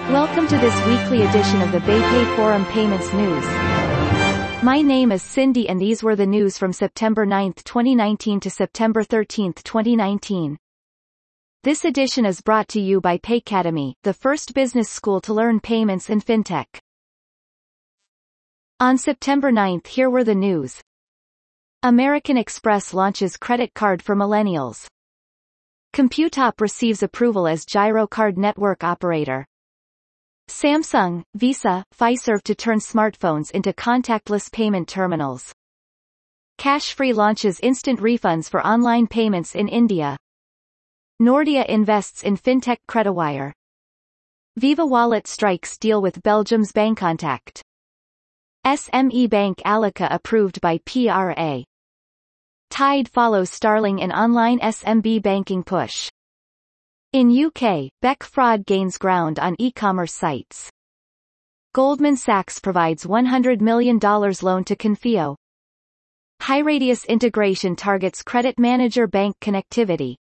Welcome to this weekly edition of the BayPay Forum Payments News. My name is Cindy and these were the news from September 9, 2019 to September 13, 2019. This edition is brought to you by Paycademy, the first business school to learn payments and fintech. On September 9, here were the news. American Express launches credit card for millennials. Computop receives approval as Giro Card network operator. Samsung, Visa, Fiserv to turn smartphones into contactless payment terminals. Cashfree launches instant refunds for online payments in India. Nordea invests in fintech Creditwire. Viva Wallet strikes deal with Belgium's Bancontact. SME Bank Alika approved by PRA. Tide follows Starling in online SMB banking push. In UK, Beck fraud gains ground on e-commerce sites. Goldman Sachs provides $100 million loan to Konfio. HighRadius integration targets credit manager bank connectivity.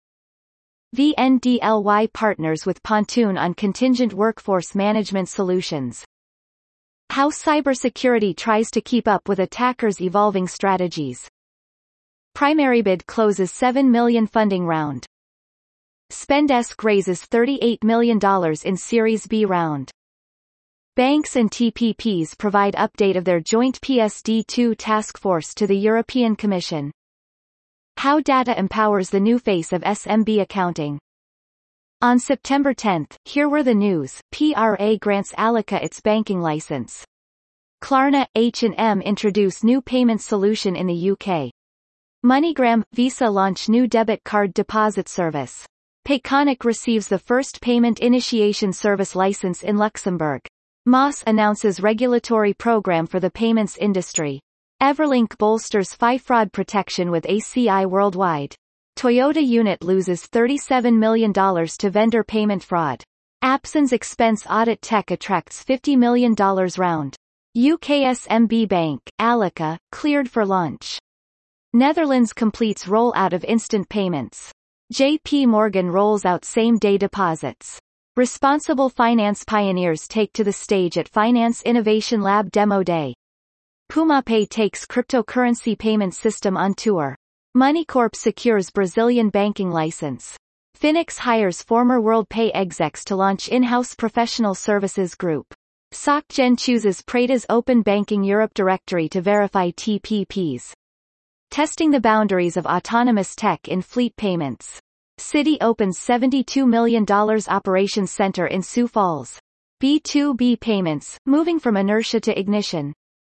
VNDLY partners with Pontoon on contingent workforce management solutions. How cybersecurity tries to keep up with attackers' evolving strategies. PrimaryBid closes $7 million funding round. Spendesk raises $38 million in Series B round. Banks and TPPs provide update of their joint PSD2 task force to the European Commission. How data empowers the new face of SMB accounting. On September 10, here were the news. PRA grants Alika its banking license. Klarna, H&M introduce new payment solution in the UK. MoneyGram, Visa launch new debit card deposit service. Payconic receives the first payment initiation service license in Luxembourg. Moss announces regulatory program for the payments industry. Everlink bolsters fraud protection with ACI worldwide. Toyota unit loses $37 million to vendor payment fraud. Apson's expense audit tech attracts $50 million round. UK SMB Bank, Alika, cleared for launch. Netherlands completes rollout of instant payments. JP Morgan rolls out same-day deposits. Responsible finance pioneers take to the stage at Finance Innovation Lab Demo Day. PumaPay takes cryptocurrency payment system on tour. Moneycorp secures Brazilian banking license. Phoenix hires former WorldPay execs to launch in-house professional services group. SocGen chooses Prada's Open Banking Europe directory to verify TPPs. Testing the boundaries of autonomous tech in fleet payments. Citi opens $72 million operations center in Sioux Falls. B2B payments, moving from inertia to ignition.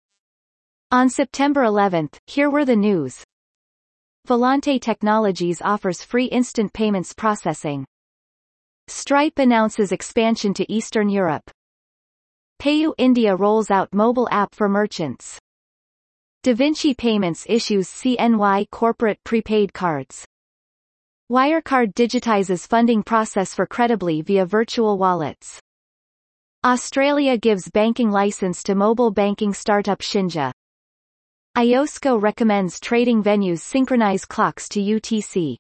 On September 11, here were the news. Volante Technologies offers free instant payments processing. Stripe announces expansion to Eastern Europe. PayU India rolls out mobile app for merchants. DaVinci Payments issues CNY corporate prepaid cards. Wirecard digitizes funding process for Credibly via virtual wallets. Australia gives banking license to mobile banking startup Shinja. IOSCO recommends trading venues synchronize clocks to UTC.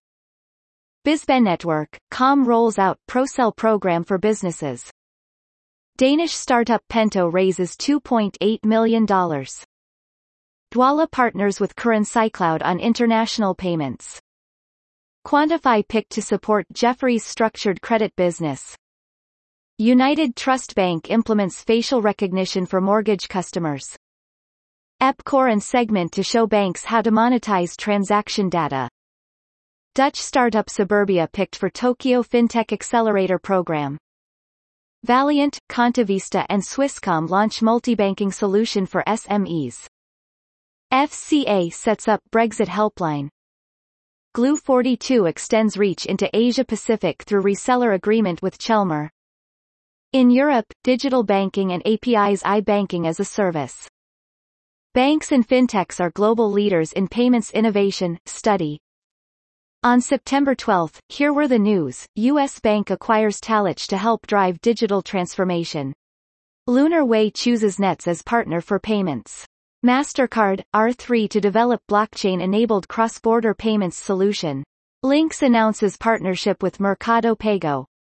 BizBenNetwork.com rolls out ProSell program for businesses. Danish startup Pento raises $2.8 million. Dwolla partners with CurrencyCloud on international payments. Quantify picked to support Jefferies' structured credit business. United Trust Bank implements facial recognition for mortgage customers. Epcor and Segment to show banks how to monetize transaction data. Dutch startup Suburbia picked for Tokyo FinTech Accelerator Program. Valiant, Contavista and Swisscom launch multibanking solution for SMEs. FCA sets up Brexit helpline. Glue42 extends reach into Asia-Pacific through reseller agreement with Chelmer. In Europe, digital banking and APIs iBanking as a service. Banks and fintechs are global leaders in payments innovation, study. On September 12, here were the news. U.S. Bank acquires Talich to help drive digital transformation. Lunar Way chooses Nets as partner for payments. MasterCard, R3 to develop blockchain-enabled cross-border payments solution. Lynx announces partnership with Mercado Pago.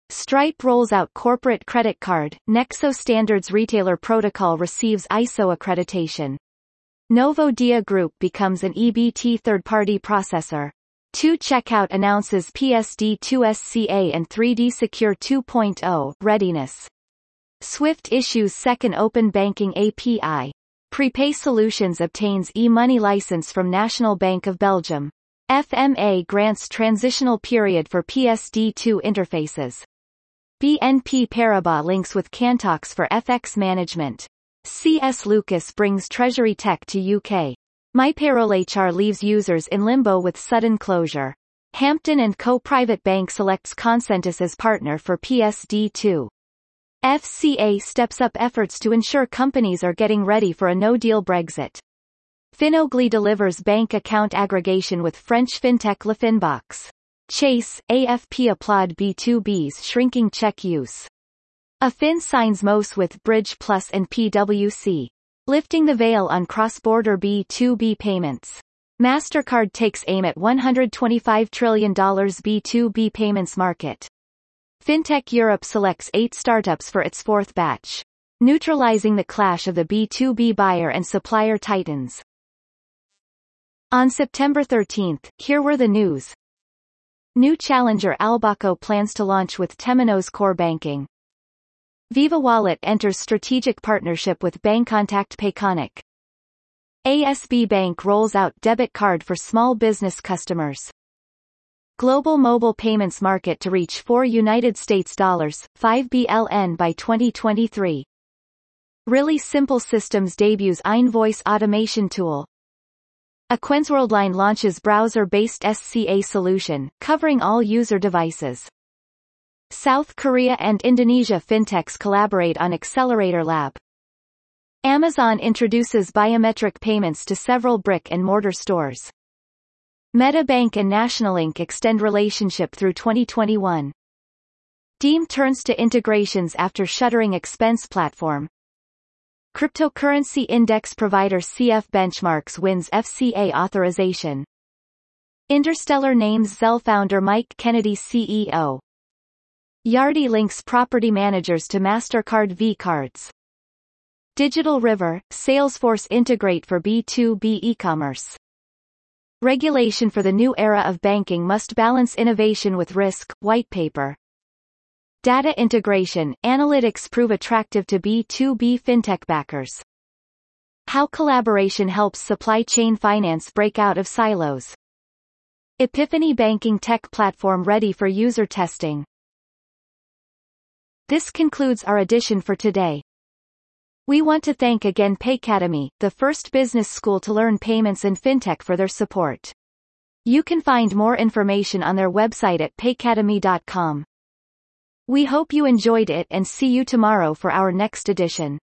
Stripe rolls out corporate credit card. Nexo Standards Retailer Protocol receives ISO accreditation. Novo Dia Group becomes an EBT third-party processor. 2 Checkout announces PSD2 SCA and 3D Secure 2.0 readiness. Swift issues second open banking API. Prepay Solutions obtains e-money license from National Bank of Belgium. FMA grants transitional period for PSD2 interfaces. BNP Paribas links with Cantox for FX management. CS Lucas brings Treasury Tech to UK. MyPayrollHR leaves users in limbo with sudden closure. Hampton & Co. Private Bank selects Consentus as partner for PSD2. FCA steps up efforts to ensure companies are getting ready for a no-deal Brexit. Finogly delivers bank account aggregation with French fintech LaFinbox. Chase, AFP applaud B2B's shrinking check use. Affin signs MOS with Bridge Plus and PwC. Lifting the veil on cross-border B2B payments. MasterCard takes aim at $125 trillion B2B payments market. FinTech Europe selects 8 startups for its 4th batch. Neutralizing the clash of the B2B buyer and supplier titans. On September 13, here were the news. New challenger Albaco plans to launch with Temenos core banking. Viva Wallet enters strategic partnership with Bancontact Payconic. ASB Bank rolls out debit card for small business customers. Global mobile payments market to reach $4 billion by 2023. Really Simple Systems debuts Invoice automation tool. Aquensworldline launches browser-based SCA solution, covering all user devices. South Korea and Indonesia fintechs collaborate on Accelerator Lab. Amazon introduces biometric payments to several brick-and-mortar stores. MetaBank and Nationalink extend relationship through 2021. Deem turns to integrations after shuttering expense platform. Cryptocurrency index provider CF Benchmarks wins FCA authorization. Interstellar names Zelle founder Mike Kennedy CEO. Yardi links property managers to MasterCard V-cards. Digital River, Salesforce integrate for B2B e-commerce. Regulation for the new era of banking must balance innovation with risk, white paper. Data integration, analytics prove attractive to B2B fintech backers. How collaboration helps supply chain finance break out of silos. Epiphany banking tech platform ready for user testing. This concludes our edition for today. We want to thank again Paycademy, the first business school to learn payments and fintech, for their support. You can find more information on their website at paycademy.com. We hope you enjoyed it and see you tomorrow for our next edition.